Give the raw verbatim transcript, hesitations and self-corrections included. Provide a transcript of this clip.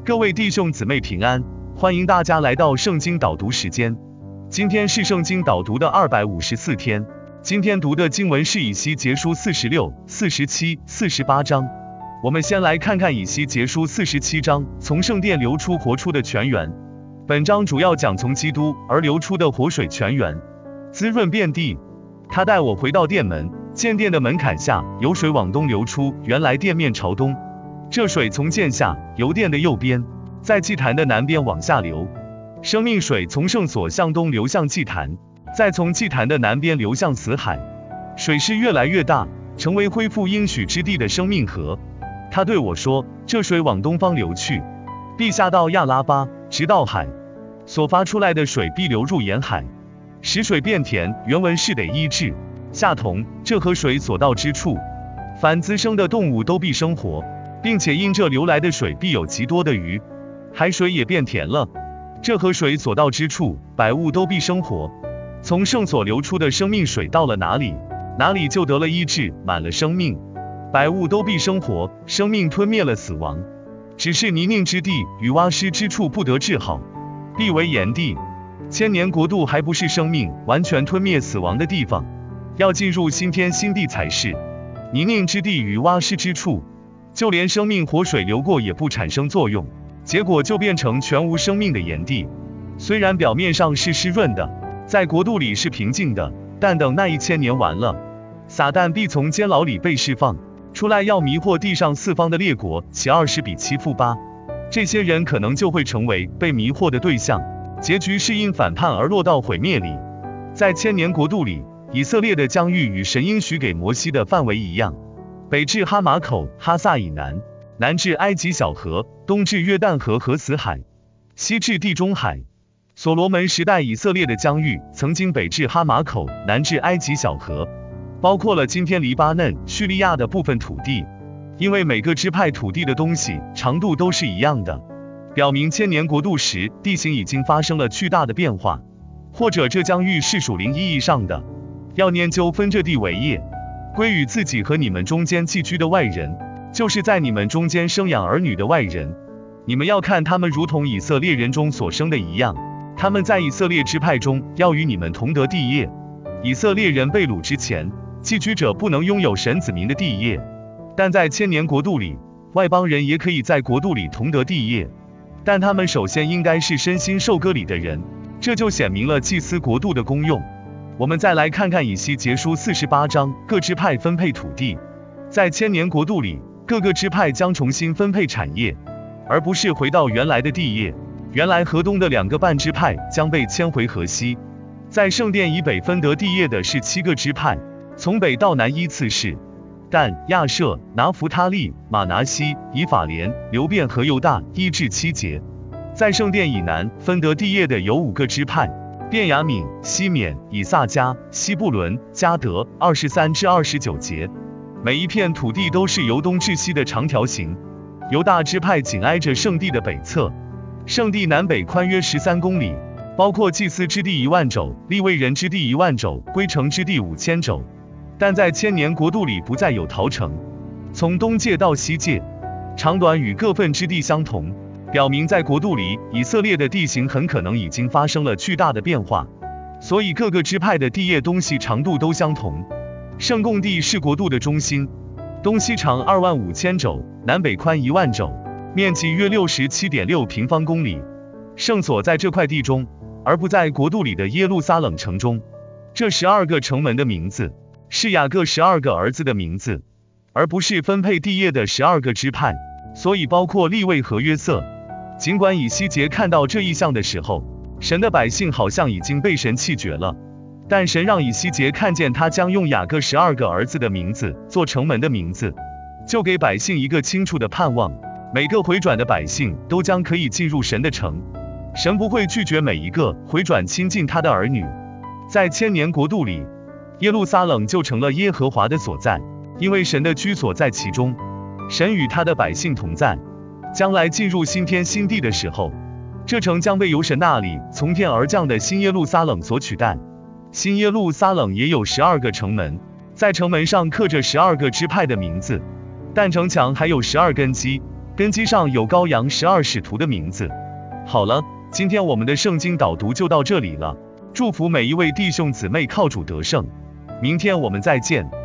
各位弟兄姊妹平安，欢迎大家来到圣经导读时间。今天是圣经导读的二百五十四天，今天读的经文是以西结书四十六、四十七、四十八章。我们先来看看以西结书四十七章，从圣殿流出活出的泉源。本章主要讲从基督而流出的活水泉源，滋润遍地。他带我回到殿门，见殿的门槛下有水往东流出，原来殿面朝东。这水从殿下由殿的右边，在祭坛的南边往下流。生命水从圣所向东流向祭坛，再从祭坛的南边流向死海。水势越来越大，成为恢复应许之地的生命河。他对我说，这水往东方流去，必下到亚拉巴，直到海，所发出来的水必流入沿海，使水变甜。原文是得医治。下同，这河水所到之处，凡滋生的动物都必生活，并且因这流来的水必有极多的鱼，海水也变甜了。这河水所到之处，百物都必生活。从圣所流出的生命水到了哪里，哪里就得了医治，满了生命。百物都必生活，生命吞灭了死亡。只是泥泞之地与洼湿之处不得治好，必为炎地。千年国度还不是生命完全吞灭死亡的地方，要进入新天新地才是。泥泞之地与洼湿之处，就连生命活水流过也不产生作用，结果就变成全无生命的炎地。虽然表面上是湿润的，在国度里是平静的，但等那一千年完了，撒旦必从监牢里被释放出来，要迷惑地上四方的列国，其二十比七负八。这些人可能就会成为被迷惑的对象，结局是因反叛而落到毁灭里。在千年国度里，以色列的疆域与神应许给摩西的范围一样，北至哈马口、哈萨以南，南至埃及小河，东至约旦河和死海，西至地中海。所罗门时代以色列的疆域曾经北至哈马口，南至埃及小河，包括了今天黎巴嫩、叙利亚的部分土地。因为每个支派土地的东西长度都是一样的，表明千年国度时地形已经发生了巨大的变化，或者这疆域是属灵意义上的，要研究分这地为业，归与自己和你们中间寄居的外人，就是在你们中间生养儿女的外人。你们要看他们如同以色列人中所生的一样，他们在以色列支派中要与你们同得地业。以色列人被掳之前，寄居者不能拥有神子民的地业，但在千年国度里，外邦人也可以在国度里同得地业，但他们首先应该是身心受割礼的人，这就显明了祭司国度的功用。我们再来看看以西结书四十八章，各支派分配土地。在千年国度里，各个支派将重新分配产业，而不是回到原来的地业。原来河东的两个半支派将被迁回河西。在圣殿以北分得地业的是七个支派，从北到南依次是但、亚设、拿弗他利、马拿西、以法莲、流便和犹大，一至七节。在圣殿以南分得地业的有五个支派，便雅悯、西缅、以萨迦、西布伦、迦得，二十三至二十九节。每一片土地都是由东至西的长条形。犹大支派紧挨着圣地的北侧，圣地南北宽约十三公里，包括祭司之地一万肘，利未人之地一万肘，归城之地五千肘。但在千年国度里不再有逃城，从东界到西界，长短与各份之地相同，表明在国度里以色列的地形很可能已经发生了巨大的变化，所以各个支派的地业东西长度都相同。圣供地是国度的中心，东西长二万五千肘，南北宽一万肘，面积约六十七点六平方公里。圣所在这块地中，而不在国度里的耶路撒冷城中。这十二个城门的名字是雅各十二个儿子的名字，而不是分配地业的十二个支派，所以包括利未和约瑟。尽管以西结看到这异象的时候，神的百姓好像已经被神弃绝了，但神让以西结看见他将用雅各十二个儿子的名字做城门的名字，就给百姓一个清楚的盼望，每个回转的百姓都将可以进入神的城，神不会拒绝每一个回转亲近他的儿女。在千年国度里，耶路撒冷就成了耶和华的所在，因为神的居所在其中，神与他的百姓同在。将来进入新天新地的时候，这城将被由神那里从天而降的新耶路撒冷所取代。新耶路撒冷也有十二个城门，在城门上刻着十二个支派的名字，但城墙还有十二根基， 根基上有羔羊十二使徒的名字。好了，今天我们的圣经导读就到这里了，祝福每一位弟兄姊妹靠主得胜，明天我们再见。